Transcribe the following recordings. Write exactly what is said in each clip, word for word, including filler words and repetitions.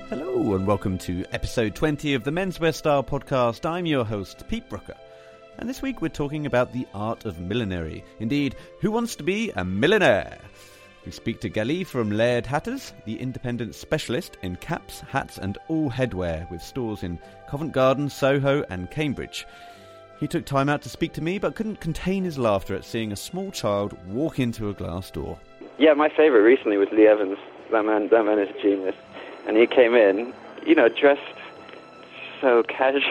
Hello and welcome to episode twenty of the Menswear Style podcast. I'm your host, Pete Brooker. And this week we're talking about the art of millinery. Indeed, who wants to be a millionaire? We speak to Gali from Laird Hatters, the independent specialist in caps, hats and all headwear with stores in Covent Garden, Soho and Cambridge. He took time out to speak to me but couldn't contain his laughter at seeing a small child walk into a glass door. Yeah, my favourite recently was Lee Evans. That man, that man is a genius. And he came in, you know, dressed so casually.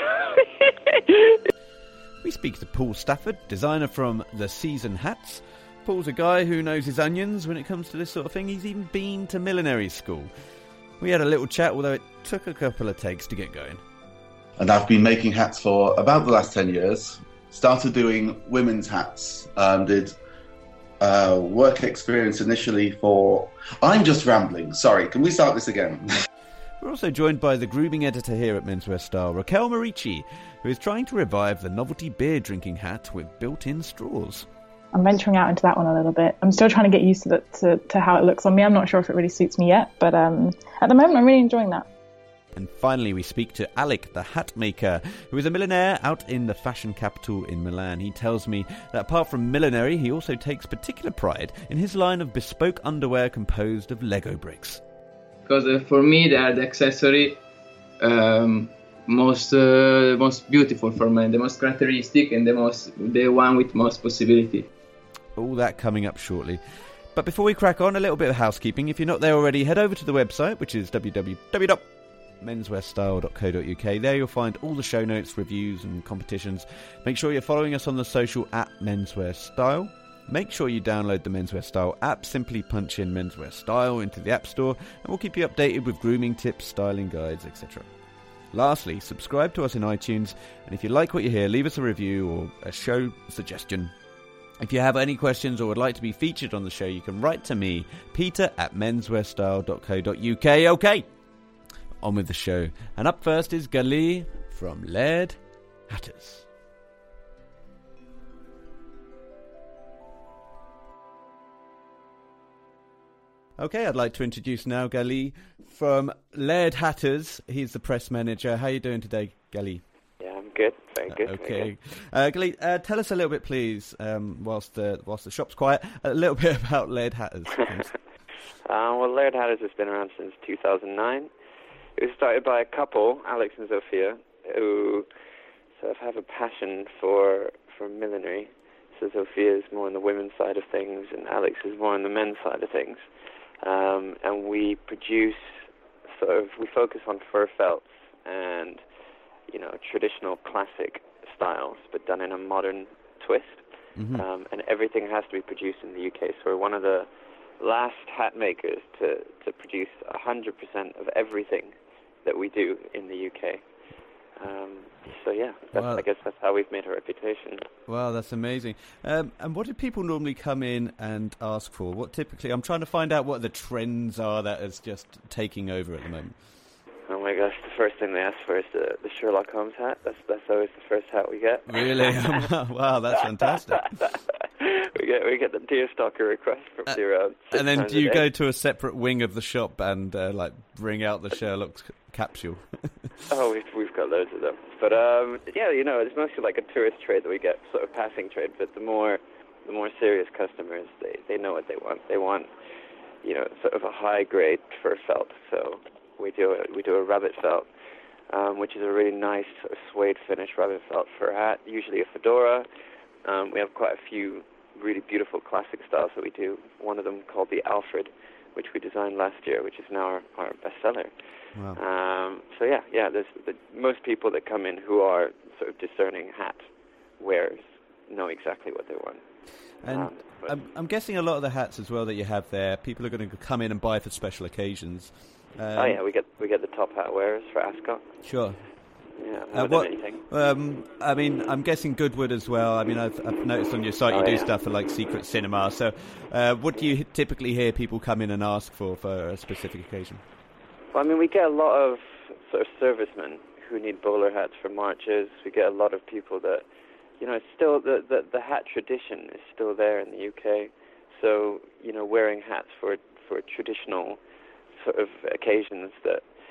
We speak to Paul Stafford, designer from The Season Hats. Paul's a guy who knows his onions when it comes to this sort of thing. He's even been to millinery school. We had a little chat, although it took a couple of takes to get going. And I've been making hats for about the last ten years. Started doing women's hats. Um, did uh, work experience initially for... I'm just rambling. Sorry, can we start this again? We're also joined by the grooming editor here at Menswear Style, Raquel Marici, who is trying to revive the novelty beer drinking hat with built-in straws. I'm venturing out into that one a little bit. I'm still trying to get used to, the, to, to how it looks on me. I'm not sure if it really suits me yet, but um, at the moment I'm really enjoying that. And finally, we speak to Alec, the hat maker, who is a millionaire out in the fashion capital in Milan. He tells me that apart from millinery, he also takes particular pride in his line of bespoke underwear composed of Lego bricks. Because uh, for me, they are the accessory um, most uh, most beautiful for me, the most characteristic and the most the one with most possibility. All that coming up shortly. But before we crack on, a little bit of housekeeping. If you're not there already, head over to the website, which is w w w dot menswear style dot co dot u k. There you'll find all the show notes, reviews and competitions. Make sure you're following us on the social at Menswear Style. Make sure you download the Menswear Style app. Simply punch in Menswear Style into the App Store and we'll keep you updated with grooming tips, styling guides, et cetera. Lastly, subscribe to us in iTunes, and if you like what you hear, leave us a review or a show suggestion. If you have any questions or would like to be featured on the show, you can write to me, Peter at menswear style dot co dot u k. Okay, on with the show. And up first is Gali from Laird Hatters. Okay, I'd like to introduce now Gali from Laird Hatters. He's the press manager. How are you doing today, Gali? Yeah, I'm good. Very good. Uh, okay. Very good. Uh, Gali, uh, tell us a little bit, please, um, whilst the whilst the shop's quiet, a little bit about Laird Hatters. uh, well, Laird Hatters has been around since two thousand nine. It was started by a couple, Alex and Sophia, who sort of have a passion for for millinery. So Sophia is more on the women's side of things, and Alex is more on the men's side of things. Um, and we produce sort of, we focus on fur felts and, you know, traditional classic styles, but done in a modern twist. Mm-hmm. Um, and everything has to be produced in the U K. So we're one of the last hat makers to, to produce one hundred percent of everything that we do in the U K. Um, so yeah, that's, wow. I guess that's how we've made a reputation. Wow, that's amazing. Um, and what do people normally come in and ask for? What typically, I'm trying to find out what the trends are that is just taking over at the moment. Oh my gosh, the first thing they ask for is the, the Sherlock Holmes hat. That's that's always the first hat we get. Really? Wow, that's fantastic. we get we get the deerstalker request from uh, the around. And then do you go to a separate wing of the shop and uh, like bring out the Sherlock capsule? Oh, we've we've got loads of them. But um, yeah, you know, it's mostly like a tourist trade that we get, sort of passing trade. But the more the more serious customers, they they know what they want. They want, you know, sort of a high grade fur felt. So we do a, we do a rabbit felt, um, which is a really nice sort of suede finish rabbit felt fur hat. Usually a fedora. Um, we have quite a few really beautiful classic styles that we do. One of them called the Alfred, which we designed last year, which is now our, our bestseller. Wow. Um, so yeah, yeah. There's the, most people that come in who are sort of discerning hat wearers know exactly what they want. And um, I'm, I'm guessing a lot of the hats as well that you have there, people are going to come in and buy for special occasions. Um, oh yeah, we get we get the top hat wearers for Ascot. Sure. Yeah, uh, what, um, I mean, I'm guessing Goodwood as well. I mean, I've, I've noticed on your site you oh, do yeah. stuff for like Secret Cinema. So, uh, what do you typically hear people come in and ask for for a specific occasion? Well, I mean, we get a lot of sort of servicemen who need bowler hats for marches. We get a lot of people that, you know, it's still the the, the hat tradition is still there in the U K. So, you know, wearing hats for for traditional sort of occasions that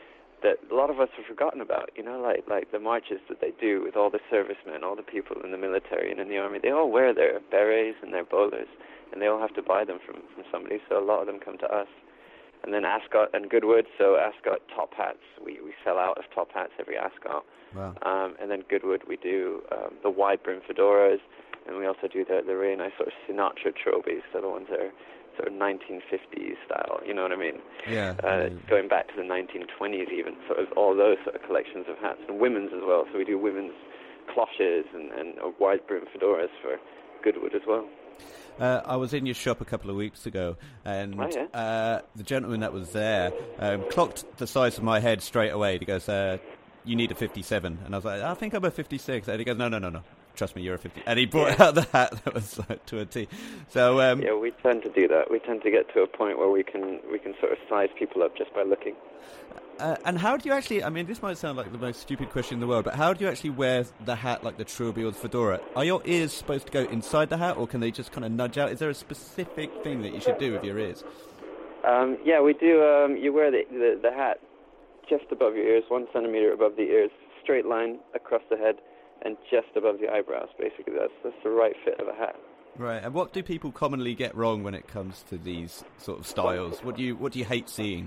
that a lot of us have forgotten about. You know, like like the marches that they do with all the servicemen, all the people in the military and in the army. They all wear their berets and their bowlers, and they all have to buy them from from somebody. So a lot of them come to us. And then Ascot and Goodwood. So Ascot top hats, we we sell out of top hats every Ascot. Wow. Um, and then Goodwood, we do um, the wide brim fedoras, and we also do the the really nice sort of Sinatra trilbies. So the ones that are sort of nineteen fifties style, you know what I mean? Yeah. Uh, yeah. Going back to the nineteen twenties even, sort of all those sort of collections of hats, and women's as well. So we do women's cloches and, and uh, wide brim fedoras for Goodwood as well. Uh, I was in your shop a couple of weeks ago, and Oh, yeah? uh, the gentleman that was there um, clocked the size of my head straight away. He goes, uh, you need a fifty-seven. And I was like, I think I'm a fifty-six. And he goes, no, no, no, no. Trust me, you're a fifty. And he brought Yeah. out the hat that was like, to a T. So, um, Yeah, we tend to do that. We tend to get to a point where we can we can sort of size people up just by looking. Uh, and how do you actually, I mean, this might sound like the most stupid question in the world, but how do you actually wear the hat like the trilby or the fedora? Are your ears supposed to go inside the hat, or can they just kind of nudge out? Is there a specific thing that you should do with your ears? Um, yeah, we do. Um, you wear the, the the hat just above your ears, one centimeter above the ears, straight line across the head, and just above the eyebrows. Basically, that's that's the right fit of a hat. Right, and what do people commonly get wrong when it comes to these sort of styles? What do you what do you hate seeing?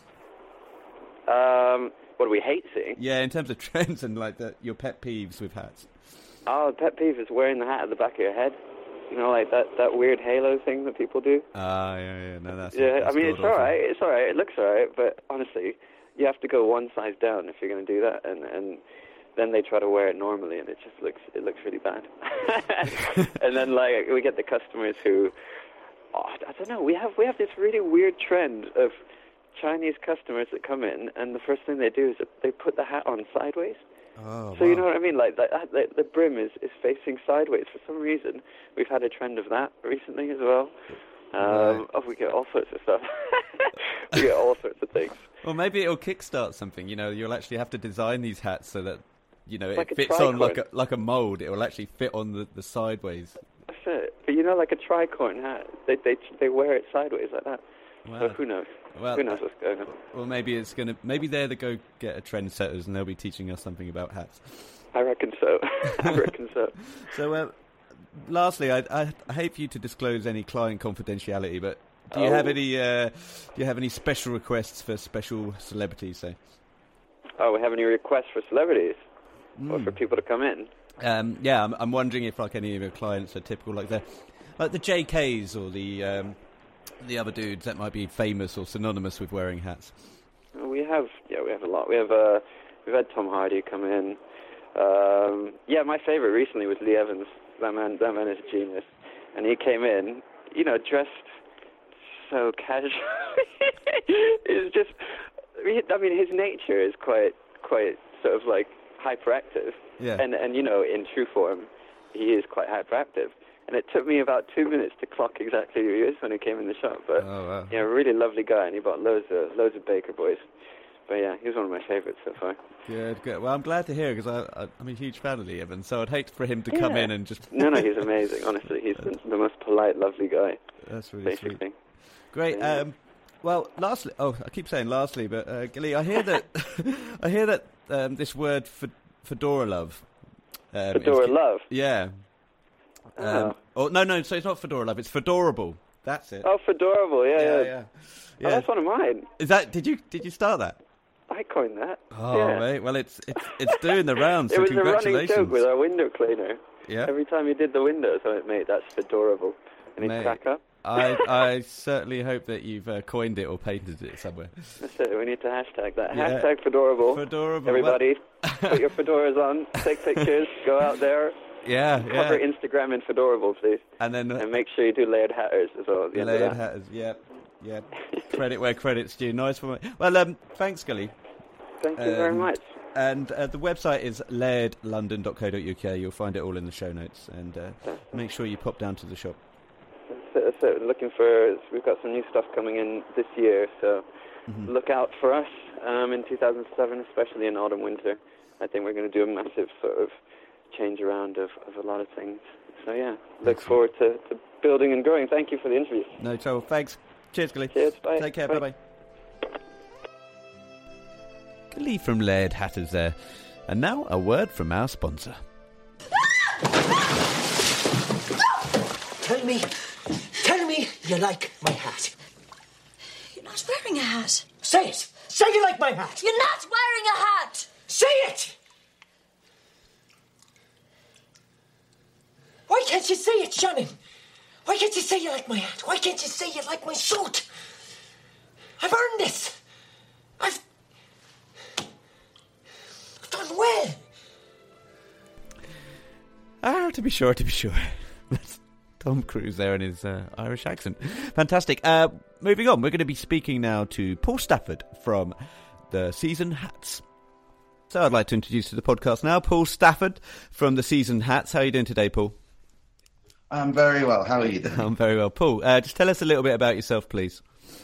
Um, what do we hate seeing? Yeah, in terms of trends and like the, your pet peeves with hats. Oh, the pet peeve is wearing the hat at the back of your head. You know, like that, that weird halo thing that people do. Ah, yeah, yeah, no, that's Yeah, that's I mean, it's god-awful. all right. It's all right. It looks all right, but honestly, you have to go one size down if you're going to do that, and and then they try to wear it normally, and it just looks it looks really bad. And then like we get the customers who, oh, I don't know. We have we have this really weird trend of Chinese customers that come in, and the first thing they do is they put the hat on sideways. Oh, So wow. you know what I mean? Like, like the, the brim is, is facing sideways for some reason. We've had a trend of that recently as well. Um, Right. Oh, we get all sorts of stuff. We get all sorts of things. Well, maybe it'll kickstart something. You know, you'll actually have to design these hats so that, you know, Like it a fits on like a tricorn. like a mold. It will actually fit on the, the sideways. That's it. But you know, like a tricorn hat, they they they wear it sideways like that. Wow. So who knows? Well, who knows what's going on? Well, maybe it's gonna. Maybe they're the go-getter trendsetters, and they'll be teaching us something about hats. I reckon so. I reckon so. So, uh, lastly, I, I, I hate for you to disclose any client confidentiality, but do you Oh. have any? Uh, do you have any special requests for special celebrities? Say, Oh, we have any requests for celebrities or Mm. for people to come in? um, yeah, I'm, I'm wondering if like any of your clients are typical, like the like the J Ks or the um, the other dudes that might be famous or synonymous with wearing hats. We have, yeah, we have a lot. We have, uh, we've had Tom Hardy come in. Um, yeah, my favorite recently was Lee Evans. That man, that man is a genius. And he came in, you know, dressed so casually. It's just, I mean, his nature is quite, quite sort of like hyperactive. Yeah. And and you know, in true form, he is quite hyperactive. And it took me about two minutes to clock exactly who he is when he came in the shop. But Oh wow. yeah, really lovely guy, and he bought loads of loads of Baker Boys. But yeah, he was one of my favourites so far. Good, good. Well, I'm glad to hear because I, I, I'm a huge fan of Lee Evans, so I'd hate for him to come Yeah. in and just. No, no, he's amazing. Honestly, he's the, the most polite, lovely guy. That's really Basically, sweet. Great. Yeah. Um, well, lastly, oh, I keep saying lastly, but uh, Gilly, I hear that I hear that um, this word for fedora love. Um, Fedora is- love. Yeah. Um, Oh. oh no, no. So it's not fedora love. It's fedorable. That's it. Oh, Fedorable, yeah, yeah. yeah, yeah. Oh, Yeah. that's one of mine. Is that? Did you did you start that? I coined that. Oh, yeah. mate. Well, it's it's it's doing the rounds. It So was a running congratulations. joke with our window cleaner. Yeah. Every time he did the windows, I went, mate, that's Fedorable. And he'd Mate. crack up. I I certainly hope that you've uh, coined it or patented it somewhere. That's it, we need to hashtag that. Yeah. Hashtag Fedorable. Fedorable. Everybody, put your fedoras on, take pictures, go out there, Yeah, cover yeah. Instagram in Fedorable, please. And then uh, And make sure you do layered hatters as well at the end layered of that. hatters. Yeah, yeah. Credit where credit's due. Nice one. Well, um, thanks, Gully. Thank you very Um, much. And uh, the website is laird london dot co dot uk. You'll find it all in the show notes. And uh, make sure you pop down to the shop. So, so looking for, we've got some new stuff coming in this year, so Mhm. look out for us um, in two thousand seven, especially in autumn, winter. I think we're going to do a massive sort of change around of, of a lot of things. So yeah, look Excellent. forward to, to building and growing. Thank you for the interview. No trouble. Thanks. Cheers, Gully. Cheers, bye. Take care. Bye. Bye bye. Lee from Laird Hatters there. And now a word from our sponsor. Tell me, tell me you like my hat. You're not wearing a hat. Say it. Say you like my hat. You're not wearing a hat. Say it. Why can't you say it, Shannon? Why can't you say you like my hat? Why can't you say you like my suit? I've earned this. I've, I've done well. Ah, to be sure, to be sure. That's Tom Cruise there in his uh, Irish accent. Fantastic. Uh, moving on, we're going to be speaking now to Paul Stafford from the Season Hats. So I'd like to introduce to the podcast now Paul Stafford from the Season Hats. How are you doing today, Paul? I'm very well. How are you doing? I'm very well. Paul, uh, just tell us a little bit about yourself, please.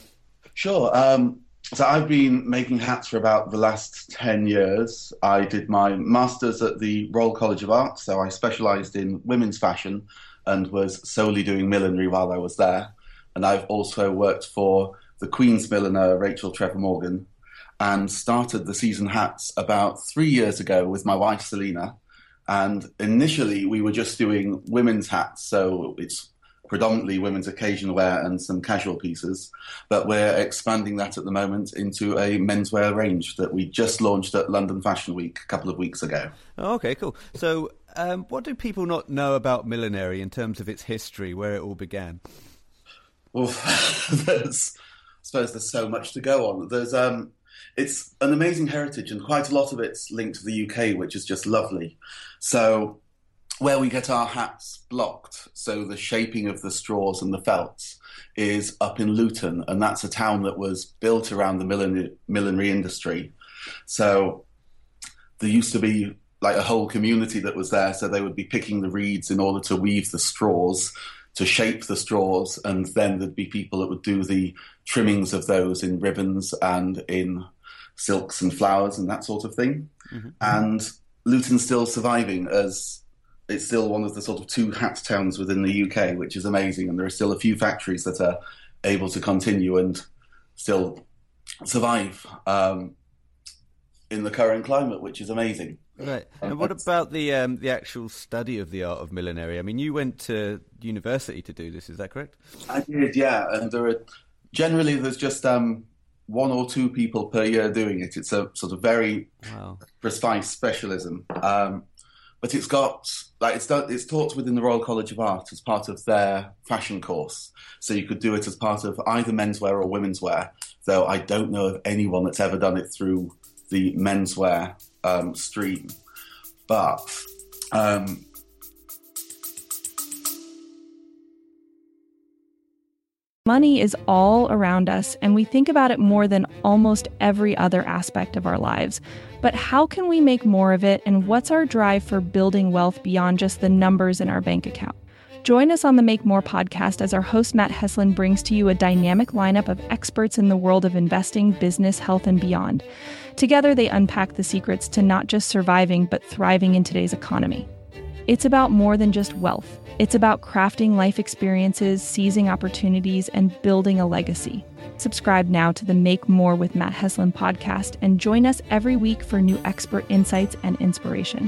Sure. Um, so I've been making hats for about the last ten years. I did my master's at the Royal College of Art, so I specialised in women's fashion and was solely doing millinery while I was there. And I've also worked for the Queen's milliner, Rachel Trevor Morgan, and started the Season Hats about three years ago with my wife, Selena. And initially, we were just doing women's hats, so it's predominantly women's occasion wear and some casual pieces. But we're expanding that at the moment into a menswear range that we just launched at London Fashion Week a couple of weeks ago. Oh, okay, cool. So um, what do people not know about millinery in terms of its history, where it all began? Well, there's, I suppose there's so much to go on. There's um. It's an amazing heritage, and quite a lot of it's linked to the U K, which is just lovely. So where we get our hats blocked, so the shaping of the straws and the felts, is up in Luton, and that's a town that was built around the millinery, millinery industry. So there used to be like a whole community that was there, so they would be picking the reeds in order to weave the straws, to shape the straws, and then there'd be people that would do the trimmings of those in ribbons and in silks and flowers and that sort of thing. Mm-hmm. And Luton's still surviving, as it's still one of the sort of two hat towns within the U K, which is amazing. And there are still a few factories that are able to continue and still survive um, in the current climate, which is amazing. Right. And what about the um, the actual study of the art of millinery? I mean, you went to university to do this, is that correct? I did, yeah. And there are generally there's just um, one or two people per year doing it. It's a sort of very wow. precise specialism. Um, but it's got like it's done, it's taught within the Royal College of Art as part of their fashion course. So you could do it as part of either menswear or women's wear. Though I don't know of anyone that's ever done it through the menswear um, stream. But um, money is all around us, and we think about it more than almost every other aspect of our lives. But how can we make more of it, and what's our drive for building wealth beyond just the numbers in our bank account? Join us on the Make More podcast as our host Matt Heslin brings to you a dynamic lineup of experts in the world of investing, business, health, and beyond. Together, they unpack the secrets to not just surviving, but thriving in today's economy. It's about more than just wealth. It's about crafting life experiences, seizing opportunities, and building a legacy. Subscribe now to the Make More with Matt Heslin podcast and join us every week for new expert insights and inspiration.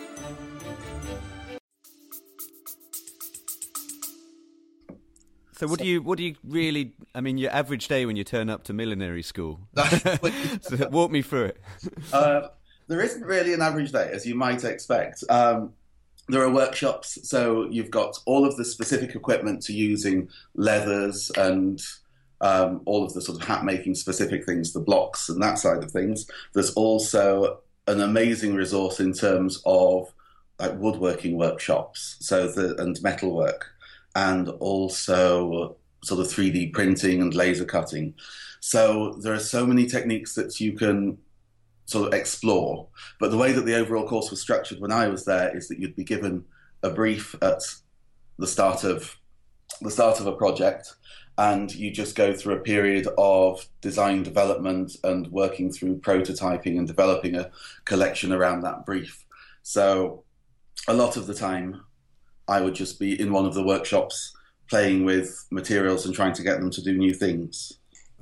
So what do you what do you really, I mean, your average day when you turn up to millinery school? So walk me through it. Uh, there isn't really an average day, as you might expect. Um, there are workshops, so you've got all of the specific equipment to using leathers and um, all of the sort of hat-making specific things, the blocks and that side of things. There's also an amazing resource in terms of like woodworking workshops, so the, and metalwork, and also sort of three D printing and laser cutting. So there are so many techniques that you can sort of explore. But the way that the overall course was structured when I was there is that you'd be given a brief at the start of the start of a project, and you just go through a period of design development and working through prototyping and developing a collection around that brief. So a lot of the time I would just be in one of the workshops playing with materials and trying to get them to do new things.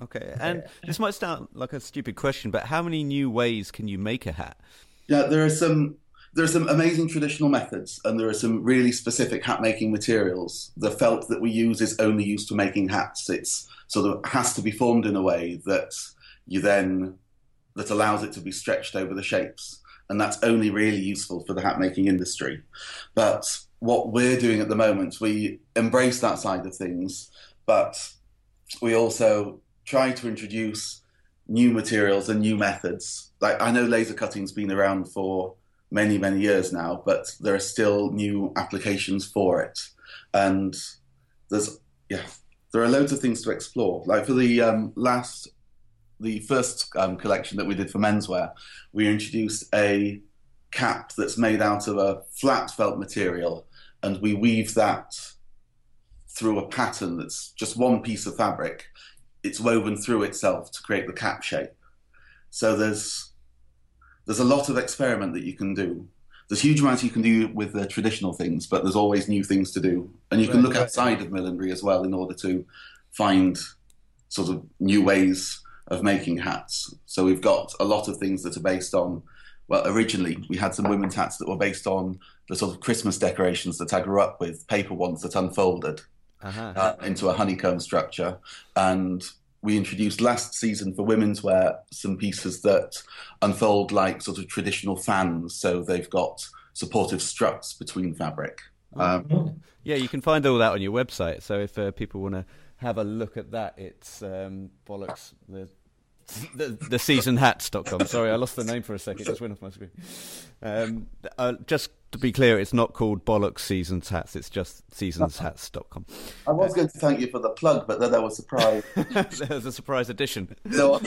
Okay, and this might sound like a stupid question, but how many new ways can you make a hat? Yeah, there are some there are some amazing traditional methods, and there are some really specific hat making materials. The felt that we use is only used for making hats. It's sort of has to be formed in a way that you then that allows it to be stretched over the shapes, and that's only really useful for the hat making industry. But what we're doing at the moment, we embrace that side of things, but we also try to introduce new materials and new methods. Like, I know laser cutting's been around for many, many years now, but there are still new applications for it. And there's, yeah, there are loads of things to explore. Like for the um, last, the first um, collection that we did for menswear, we introduced a cap that's made out of a flat felt material, and we weave that through a pattern that's just one piece of fabric. It's woven through itself to create the cap shape. So there's there's a lot of experiment that you can do. There's huge amounts you can do with the traditional things, but there's always new things to do. And you can Right, look right. outside of millinery as well in order to find sort of new ways of making hats. So we've got a lot of things that are based on, well, originally we had some women's hats that were based on the sort of Christmas decorations that I grew up with, paper ones that unfolded Uh-huh. uh, into a honeycomb structure. And we introduced last season for women's wear some pieces that unfold like sort of traditional fans. So they've got supportive struts between fabric. Um, Yeah, you can find all that on your website. So if uh, people want to have a look at that, it's um, bollocks the the, the season hats dot com. Sorry, I lost the name for a second. It just went off my screen. Um, uh, just to be clear, it's not called Bollocks Seasons Hats. It's just seasons hats dot com. I was going to thank you for the plug, but then I was surprised. There's a surprise edition. So,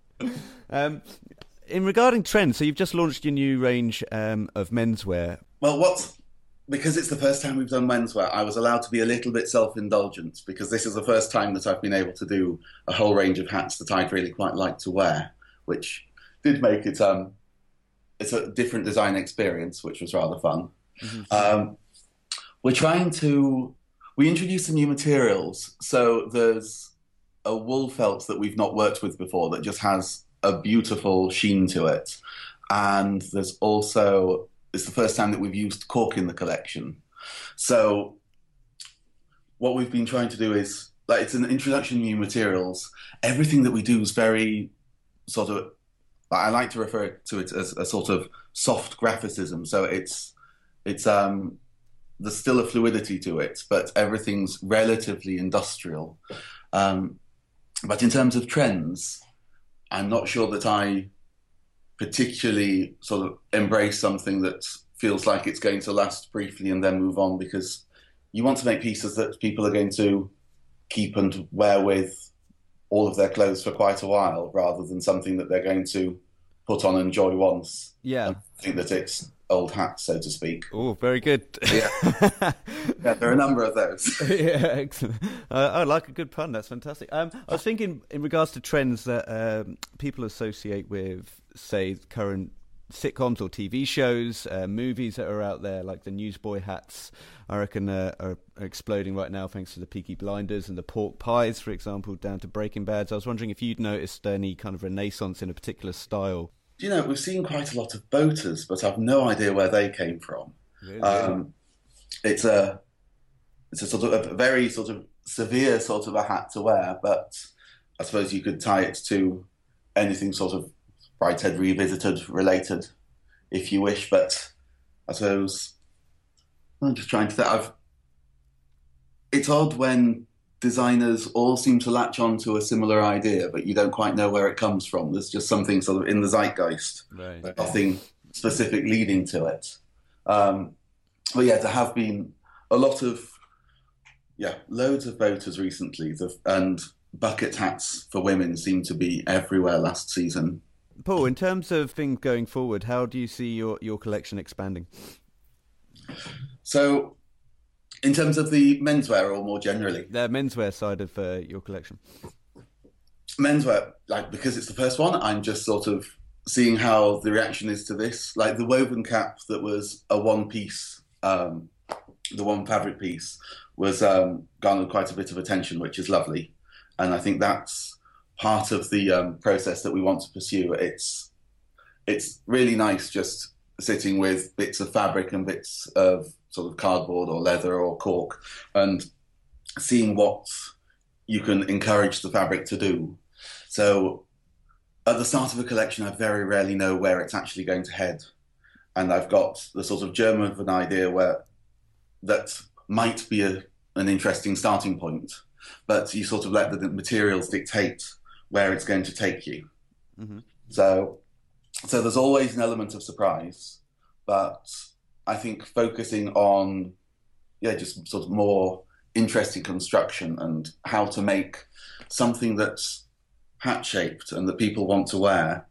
Um, in regarding trends, so you've just launched your new range um, of menswear. well, what's because it's the first time we've done menswear, I was allowed to be a little bit self-indulgent because this is the first time that I've been able to do a whole range of hats that I'd really quite like to wear, which did make it um, it's a different design experience, which was rather fun. Mm-hmm. Um, we're trying to we introduced some new materials, so there's a wool felt that we've not worked with before that just has a beautiful sheen to it, and there's also it's the first time that we've used cork in the collection. So what we've been trying to do is, like, it's an introduction to new materials. Everything that we do is very sort of, I like to refer to it as a sort of soft graphicism. So it's, it's um, there's still a fluidity to it, but everything's relatively industrial. Um, but in terms of trends, I'm not sure that I particularly sort of embrace something that feels like it's going to last briefly and then move on, because you want to make pieces that people are going to keep and wear with all of their clothes for quite a while, rather than something that they're going to put on and enjoy once. Yeah. And think that it's old hat, so to speak. Oh, very good. Yeah. Yeah, there are a number of those. Yeah, excellent. Uh, I like a good pun. That's fantastic. Um, I was thinking in regards to trends that um, people associate with, say, current sitcoms or T V shows, uh, movies that are out there, like the newsboy hats, I reckon uh, are, are exploding right now thanks to the Peaky Blinders and the pork pies, for example, down to Breaking Bad. So I was wondering if you'd noticed any kind of renaissance in a particular style. Do you know, we've seen quite a lot of boaters, but I've no idea where they came from. Really? Um, it's a it's a sort of a very sort of severe sort of a hat to wear, but I suppose you could tie it to anything sort of Brideshead Revisited related, if you wish. But I suppose I'm just trying to think. I've, it's odd when designers all seem to latch on to a similar idea, but you don't quite know where it comes from. There's just something sort of in the zeitgeist, Right. but nothing specific leading to it. Um, but yeah, there have been a lot of, yeah, loads of boaters recently, the, and bucket hats for women seem to be everywhere last season. Paul, in terms of things going forward, how do you see your, your collection expanding? So, in terms of the menswear or more generally? The menswear side of uh, your collection. Menswear, like, because it's the first one, I'm just sort of seeing how the reaction is to this. Like the woven cap that was a one piece, um, the one fabric piece, was um, garnered quite a bit of attention, which is lovely. And I think that's part of the um, process that we want to pursue. It's it's really nice just sitting with bits of fabric and bits of sort of cardboard or leather or cork and seeing what you can encourage the fabric to do. So at the start of a collection, I very rarely know where it's actually going to head. And I've got the sort of germ of an idea where that might be a, an interesting starting point, but you sort of let the materials dictate where it's going to take you. Mm-hmm. So, so there's always an element of surprise, but I think focusing on, yeah, just sort of more interesting construction and how to make something that's hat-shaped and that people want to wear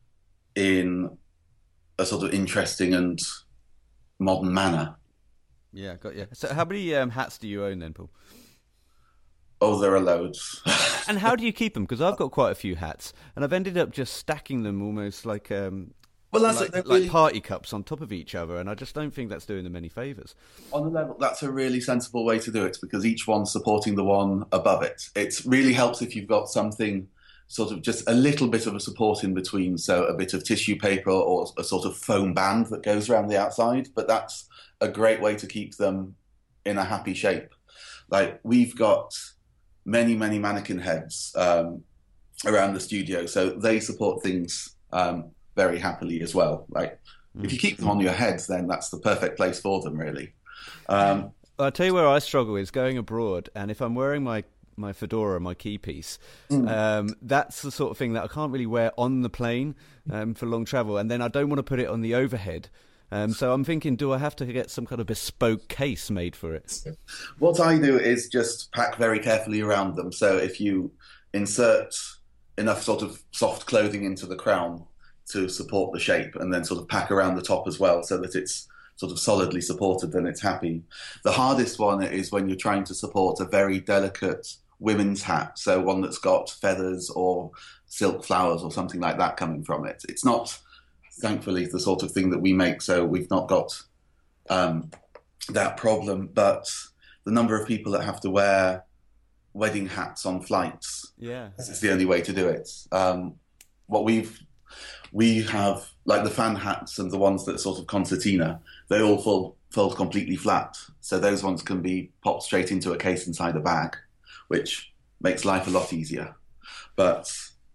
in a sort of interesting and modern manner. Yeah, got you. So how many um, hats do you own then, Paul? Oh, there are loads. And how do you keep them? Because I've got quite a few hats, and I've ended up just stacking them almost like um, well, that's like, like really... party cups on top of each other, and I just don't think that's doing them any favours. On the level, that's a really sensible way to do it, because each one's supporting the one above it. It really helps if you've got something sort of just a little bit of a support in between, so a bit of tissue paper or a sort of foam band that goes around the outside, but that's a great way to keep them in a happy shape. Like, we've got many, many mannequin heads um, around the studio, so they support things um, very happily as well. Like, mm. if you keep them on your head, then that's the perfect place for them, really. Um, I'll tell you where I struggle is going abroad, and if I'm wearing my my fedora, my key piece, mm. um, that's the sort of thing that I can't really wear on the plane um, for long travel, and then I don't want to put it on the overhead. Um, so I'm thinking, do I have to get some kind of bespoke case made for it? What I do is just pack very carefully around them. So if you insert enough sort of soft clothing into the crown to support the shape, and then sort of pack around the top as well so that it's sort of solidly supported, then it's happy. The hardest one is when you're trying to support a very delicate women's hat, so one that's got feathers or silk flowers or something like that coming from it. It's not, thankfully, the sort of thing that we make, so we've not got um, that problem, but the number of people that have to wear wedding hats on flights, yeah, this is the only way to do it. Um, what we've we have, like the fan hats and the ones that are sort of concertina, they all fold, fold completely flat, so those ones can be popped straight into a case inside a bag, which makes life a lot easier. But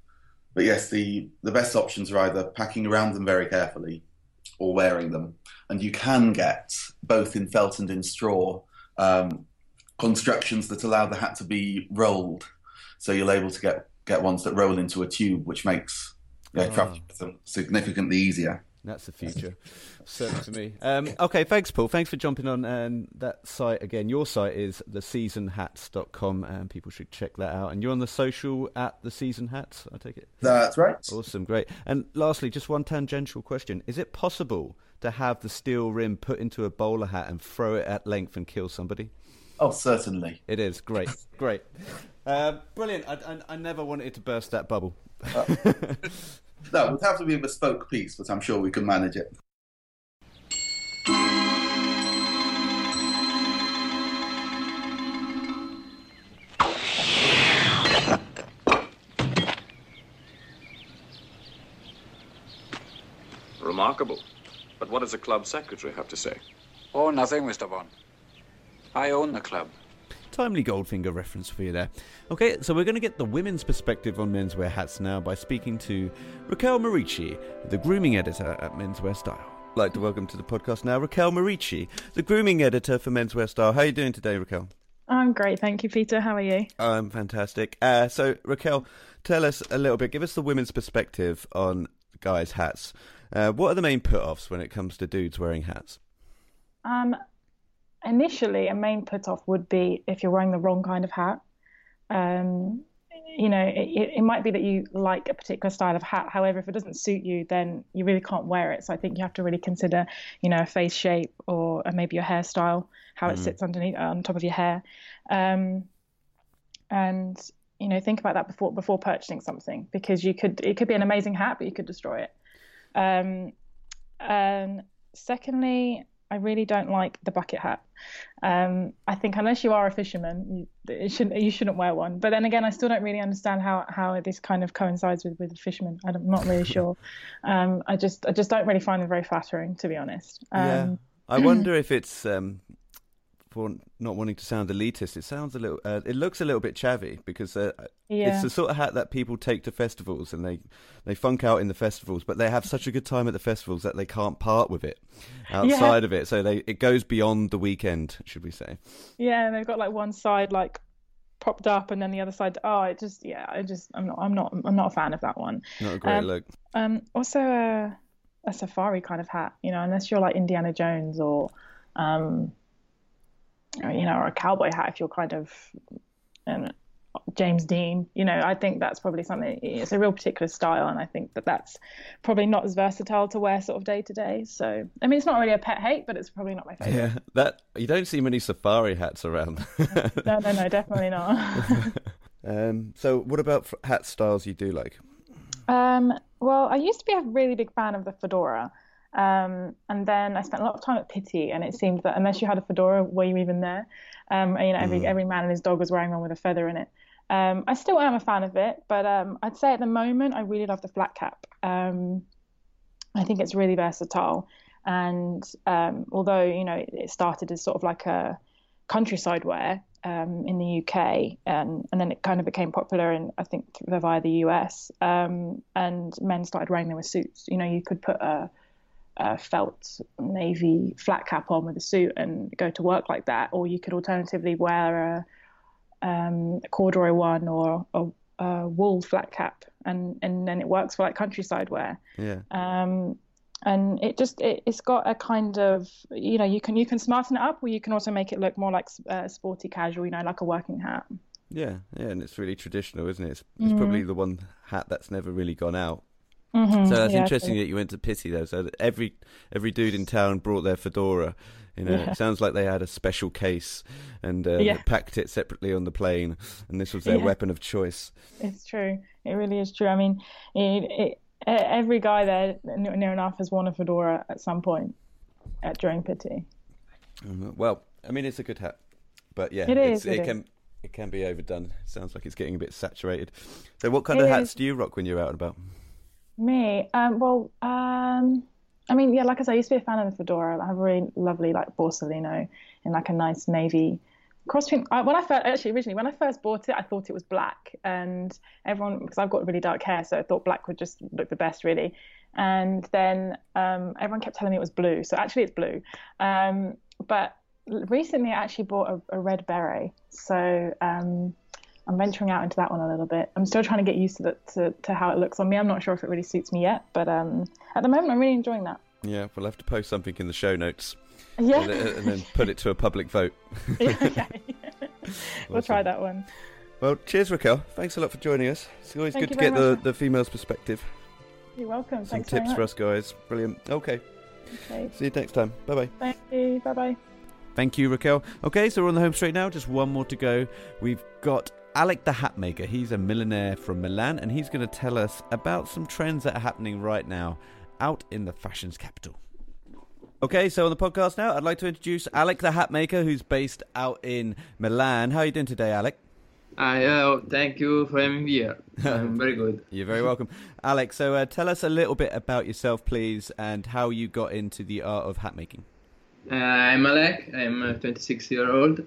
But yes, the, the best options are either packing around them very carefully or wearing them. And you can get, both in felt and in straw, um, constructions that allow the hat to be rolled. So you're able to get, get ones that roll into a tube, which makes yeah, oh. traveling with them significantly easier. That's the future, certainly to me. Um, okay, thanks, Paul. Thanks for jumping on um, that site again. Your site is the season hats dot com, and people should check that out. And you're on the social at the Season Hats, I take it? That's right. Awesome, great. And lastly, just one tangential question. Is it possible to have the steel rim put into a bowler hat and throw it at length and kill somebody? Oh, certainly. It is. Great, great. Uh, brilliant. I, I, I never wanted to burst that bubble. Uh. No, it would have to be a bespoke piece, but I'm sure we can manage it. Remarkable. But what does the club secretary have to say? Oh, nothing, Mister Bond. I own the club. Timely Goldfinger reference for you there. Okay, so we're going to get the women's perspective on menswear hats now by speaking to Raquel Merici, the grooming editor at Menswear Style. I'd like to welcome to the podcast now Raquel Merici, the grooming editor for Menswear Style. How are you doing today, Raquel? I'm great, thank you, Peter. How are you? I'm fantastic. Uh, so, Raquel, tell us a little bit, give us the women's perspective on guys' hats. Uh, what are the main put-offs when it comes to dudes wearing hats? Um... Initially, a main put-off would be if you're wearing the wrong kind of hat. Um, you know, it, it might be that you like a particular style of hat. However, if it doesn't suit you, then you really can't wear it. So I think you have to really consider, you know, a face shape or maybe your hairstyle, how mm. it sits underneath, on top of your hair. Um, and, you know, think about that before before purchasing something, because you could it could be an amazing hat, but you could destroy it. Um, and secondly, I really don't like the bucket hat. Um, I think unless you are a fisherman, you, it shouldn't, you shouldn't wear one. But then again, I still don't really understand how, how this kind of coincides with, with fishermen. I'm not really sure. Um, I just I just don't really find them very flattering, to be honest. Um, yeah, I wonder if it's um, for not wanting to sound elitist. It sounds a little. Uh, it looks a little bit chavvy because uh, yeah. it's the sort of hat that people take to festivals and they they funk out in the festivals, but they have such a good time at the festivals that they can't part with it outside yeah. of it. So they it goes beyond the weekend, should we say? Yeah, and they've got like one side like propped up, and then the other side. Oh, it just yeah, I just I'm not I'm not I'm not a fan of that one. Not a great um, look. Um, also a a safari kind of hat, you know, unless you're like Indiana Jones or um. Or, you know, or a cowboy hat if you're kind of um, James Dean. You know, I think that's probably something. It's a real particular style, and I think that that's probably not as versatile to wear sort of day to day. So, I mean, it's not really a pet hate, but it's probably not my favorite. Yeah, that you don't see many safari hats around. no, no, no, definitely not. um, so, what about hat styles you do like? Um, well, I used to be a really big fan of the fedora. Um, and then I spent a lot of time at Pitti, and it seemed that unless you had a fedora, were you even there? Um, and, you know, every mm. every man and his dog was wearing one with a feather in it. Um, I still am a fan of it, but um, I'd say at the moment I really love the flat cap. Um, I think it's really versatile, and um, although you know it started as sort of like a countryside wear um, in the U K, and and then it kind of became popular in I think via the U S, um, and men started wearing them with suits. You know, you could put a Uh, felt navy flat cap on with a suit and go to work like that, or you could alternatively wear a, um, a corduroy one or a, a wool flat cap, and and then it works for like countryside wear. Yeah. Um, and it just it, it's got a kind of you know you can you can smarten it up, or you can also make it look more like uh, sporty casual, you know, like a working hat. Yeah, yeah, and it's really traditional, isn't it? It's, it's mm. probably the one hat that's never really gone out. Mm-hmm. So that's yeah, interesting so. that you went to Pitti though. So that every every dude in town brought their fedora. You know, yeah. It sounds like they had a special case and uh, yeah. packed it separately on the plane, and this was their yeah. weapon of choice. It's true. It really is true. I mean, it, it, every guy there near enough has worn a fedora at some point at during Pitti. Well, I mean, it's a good hat, but yeah, it it's, is. It, it is. can it can be overdone. It sounds like it's getting a bit saturated. So, what kind it of hats is. do you rock when you're out and about? Me, um, well, um, I mean, yeah, like I said, I used to be a fan of the fedora. I have a really lovely, like, Borsalino in like a nice navy cross between. I, when I first, actually, originally, when I first bought it, I thought it was black, and everyone, because I've got really dark hair, so I thought black would just look the best, really. And then um, everyone kept telling me it was blue, so actually it's blue. Um, but recently, I actually bought a, a red beret, so. Um, I'm venturing out into that one a little bit. I'm still trying to get used to, the, to to how it looks on me. I'm not sure if it really suits me yet, but um, at the moment I'm really enjoying that. Yeah, we'll have to post something in the show notes. Yeah. And, and then put it to a public vote. Yeah, okay. We'll Awesome. try that one. Well, cheers, Raquel. Thanks a lot for joining us. It's always Thank good you to get very the, much. the female's perspective. You're welcome. Some Thanks tips very for much. us guys. Brilliant. Okay. Okay. See you next time. Bye-bye. Thank you. Bye-bye. Thank you, Raquel. Okay, so we're on the home straight now. Just one more to go. We've got Alec the Hat Maker. He's a millionaire from Milan, and he's going to tell us about some trends that are happening right now out in the fashion's capital. Okay, so on the podcast now, I'd like to introduce Alec the Hat Maker, who's based out in Milan. How are you doing today, Alec? Hi, uh, thank you for having me here. I'm very good. You're very welcome. Alec, so uh, tell us a little bit about yourself, please, and how you got into the art of hat making. Uh, I'm Alec. I'm uh, twenty-six years old.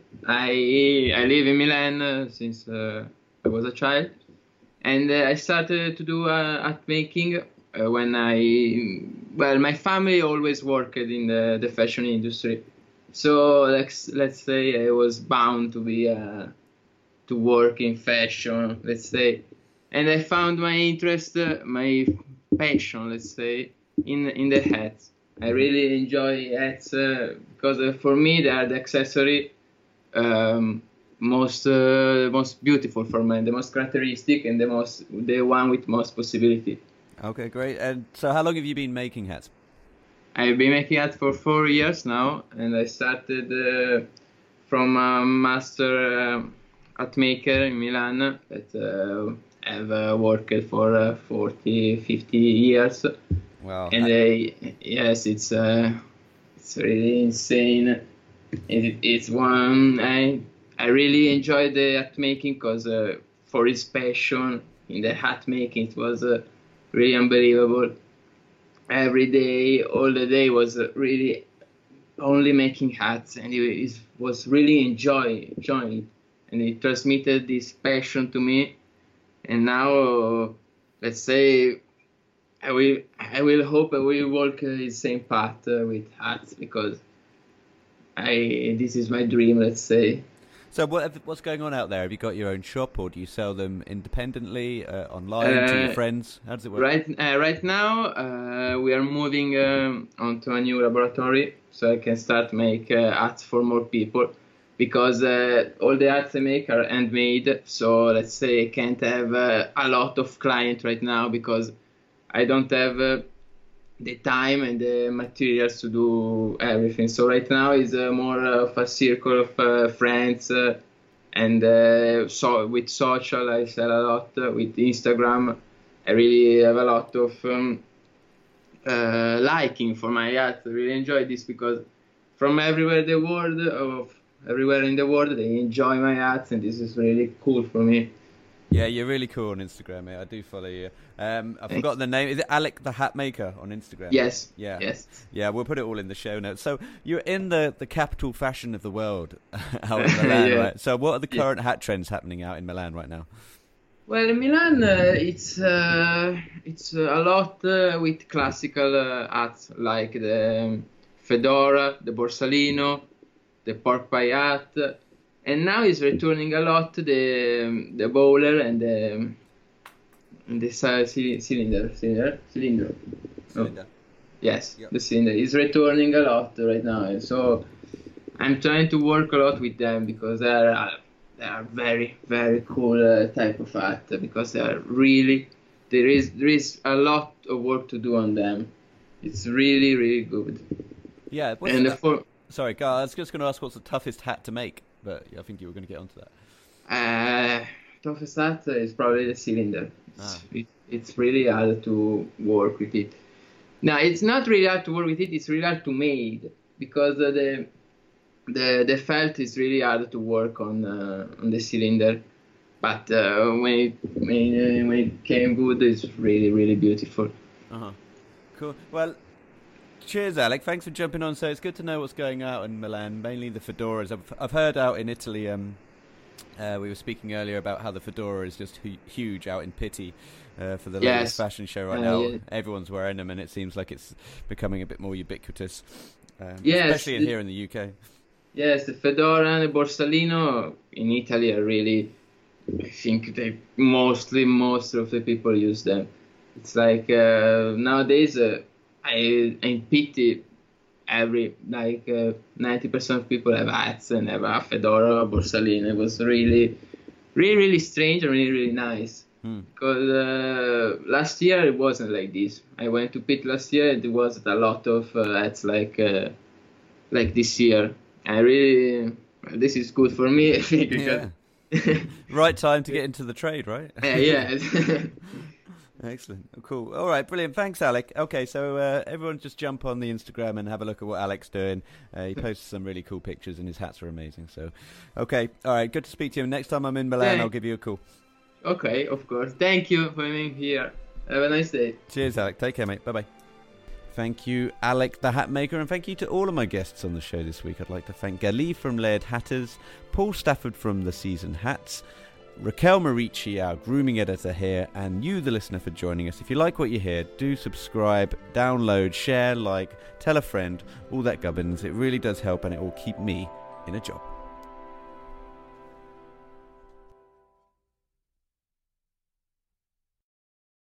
I I live in Milan uh, since uh, I was a child, and uh, I started to do uh, art making uh, when I well, my family always worked in the, the fashion industry, so let's let's say I was bound to be uh, to work in fashion. Let's say, and I found my interest, uh, my passion, let's say, in in the hats. I really enjoy hats uh, because uh, for me they are the accessory um, most uh, most beautiful for men, the most characteristic, and the most the one with most possibility. Okay, great. And so, how long have you been making hats? I've been making hats for four years now, and I started uh, from a master uh, hat maker in Milan that uh, have uh, worked for uh, forty, fifty years. Wow. And uh, yes, it's uh, It's really insane. It, it's one I I really enjoyed the hat making because uh, for his passion in the hat making, it was uh, really unbelievable. Every day, all the day was uh, really only making hats, and he, he was really enjoy enjoying it, and he transmitted this passion to me. And now, uh, let's say, I will I will hope I will walk uh, the same path uh, with hats, because I this is my dream, let's say. So what what's going on out there? Have you got your own shop, or do you sell them independently uh, online uh, to your friends? How does it work? Right uh, right now uh, we are moving um, onto a new laboratory, so I can start make uh, hats for more people, because uh, all the hats I make are handmade. So let's say I can't have uh, a lot of clients right now, because I don't have uh, the time and the materials to do everything. So right now is uh, more of a circle of uh, friends, uh, and uh, so with social I sell a lot. Uh, with Instagram I really have a lot of um, uh, liking for my art. I really enjoy this, because from everywhere in the world, of everywhere in the world, they enjoy my art, and this is really cool for me. Yeah, you're really cool on Instagram, mate. I do follow you. Um, I've forgotten the name. Is it Alec the Hat Maker on Instagram? Yes. Yeah. Yes. Yeah, we'll put it all in the show notes. So you're in the, the capital fashion of the world out in Milan, yeah. right? So what are the current yeah. hat trends happening out in Milan right now? Well, in Milan, uh, it's uh, it's uh, a lot uh, with classical uh, hats, like the um, fedora, the borsalino, the pork pie hat. And now is returning a lot the um, the bowler and the um, the uh, c- cylinder cylinder cylinder. Cylinder. Oh. Yes, yep. The cylinder is returning a lot right now. So I'm trying to work a lot with them, because they are uh, they are very very cool uh, type of hat, because they are really there is there is a lot of work to do on them. It's really really good. Yeah. What's and the, for, sorry, Carl, I was just going to ask what's the toughest hat to make. But I think you were going to get onto that. Uh, toughest hat is probably the cylinder. It's, ah. it, it's really hard to work with it. No, it's not really hard to work with it. It's really hard to make, because uh, the the the felt is really hard to work on uh, on the cylinder. But uh, when it when, uh, when it came good, it's really really beautiful. Uh huh. Cool. Well. Cheers, Alec. Thanks for jumping on. So it's good to know what's going out in Milan, mainly the fedoras. I've, I've heard out in Italy, um, uh, we were speaking earlier about how the fedora is just hu- huge out in Pitti uh, for the yes. latest fashion show right uh, now. Yeah. Everyone's wearing them, and it seems like it's becoming a bit more ubiquitous, um, yes, especially in the, here in the U K. Yes, the fedora and the borsalino in Italy are really, I think they mostly, most of the people use them. It's like uh, nowadays... Uh, I in Pitti, every like uh, ninety percent of people have hats and have a fedora or borsalino. It was really, really, really strange and really, really nice. Hmm. Because uh, last year it wasn't like this. I went to Pitti last year, and there wasn't a lot of uh, hats like uh, like this year. I really, well, this is good for me. I think. Yeah. Right time to get into the trade, right? Yeah. Yeah. Excellent. Cool. All right. Brilliant. Thanks, Alec. Okay, so uh, everyone just jump on the Instagram and have a look at what Alec's doing. Uh, he posts some really cool pictures, and his hats are amazing. So, okay. All right. Good to speak to you. Next time I'm in Milan, Thanks. I'll give you a call. Okay, of course. Thank you for being here. Have a nice day. Cheers, Alec. Take care, mate. Bye-bye. Thank you, Alec the Hat Maker, and thank you to all of my guests on the show this week. I'd like to thank Gali from Laird Hatters, Paul Stafford from The Season Hats, Raquel Marici, our grooming editor here, and you, the listener, for joining us. If you like what you hear, do subscribe, download, share, like, tell a friend, all that gubbins. It really does help, and it will keep me in a job.